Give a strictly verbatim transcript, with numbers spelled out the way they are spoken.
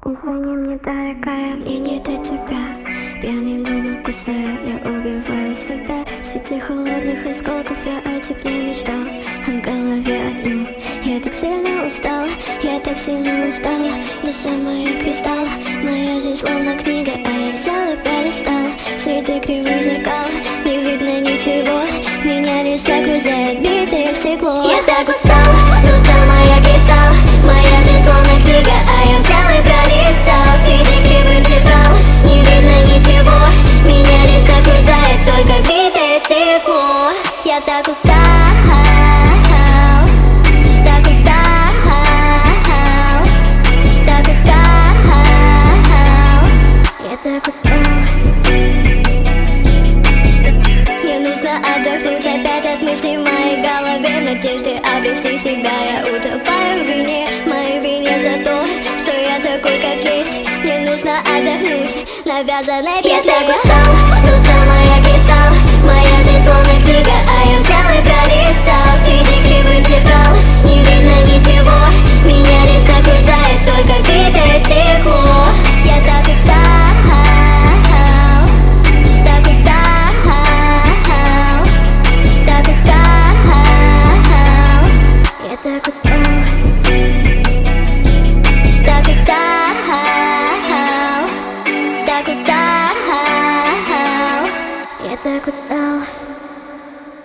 Извини, мне дорогая, мне не до тебя. Пьяный губы кусаю, я убиваю себя. Среди холодных осколков я о тепле мечтал. А в голове одно, я так сильно устала, я так сильно устала. Душа моя кристалл, моя жизнь словно книга, а я взяла и пролистала. Среди кривых зеркал не видно ничего, меня лишь окружает битое стекло. Я так устала, душа моя кристалл, моя жизнь словно книга, а я взяла и пролистала. Среди кривых зеркал не видно ничего, меня лишь окружает только битое стекло. Я так устал, так устал, так устал, я так устал. Мне нужно отдохнуть опять от мыслей в моей голове. В надежде обрести себя я утопаю в вине, моей вине за то, что я такой как есть. Мне нужно отдохнуть, навязанной петлей. Я так устал, душа моя кристалл, моя жизнь словно книга, а я взял и пролистал.